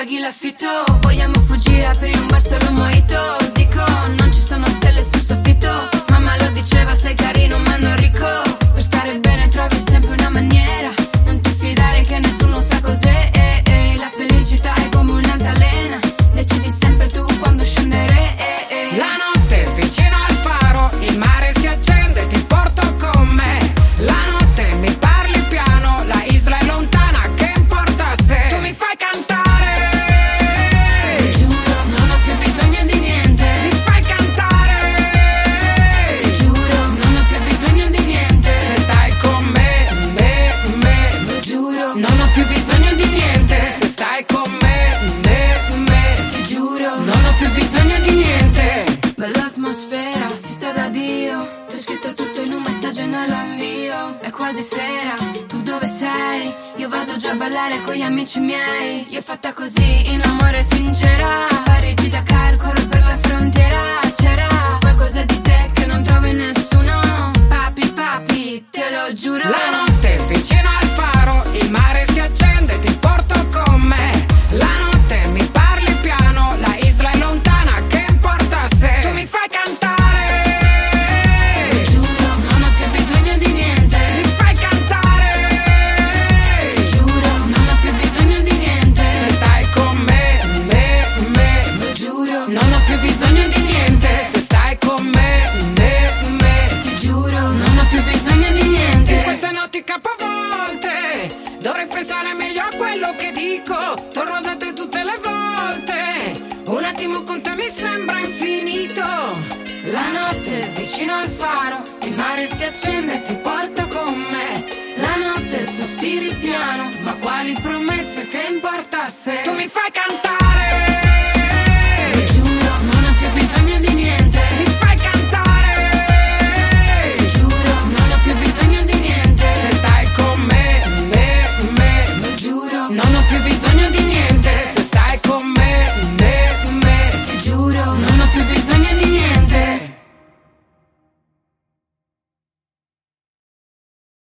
paghi l'affitto. Vogliamo fuggire, aprire un bar solo mojito. Dico, non ci sono stelle sul soffitto. Mamma lo diceva, sei carino ma non ricco. Per stare bene trovi sempre una maniera. Non ti fidare che nessuno sa cos'è. La felicità è come un'altalena. Decidi sempre tu quando scendere. La notte vicino al faro, il mare si accende, ti porto con me. La notte mi parli piano, la isla è lontana, che importa se tu mi fai cantare. Ti giuro, non ho più bisogno di niente. Mi fai cantare. Ti giuro, non ho più bisogno di niente. Se stai con me, Lo giuro, non ho più bisogno di niente. Se stai con me, ti giuro, non ho più bisogno di niente. bella atmosfera, si sta da Dio. Ti ho scritto tutto in un messaggio e non lo invio. È quasi sera, tu dove sei? Io vado già a ballare con gli amici miei. Io è fatta così, in amore sincera. Parigi, Dakar, corro per la frontiera. C'era qualcosa di te che non trovo in nessuno. Papi, papi, te lo giuro. La notte vicino al faro, il mare si accende, ti porto con me. La notte mi parli piano, la isla è lontana, che importa se tu mi fai cantare. Ti giuro, non ho più bisogno di niente. Mi fai cantare. Ti giuro, non ho più bisogno di niente. Se stai con me, Lo giuro, non ho più bisogno di niente. Se stai con me, ti giuro, non ho più bisogno di niente. in queste notti capovolte dovrei pensare meglio a quello che dico. Torno da te tutte le volte. Un attimo con te mi sembra infinito. La notte vicino al faro, il mare si accende e ti porto con me. La notte sospiri piano, ma quali promesse, che importa se Tu mi fai cantare.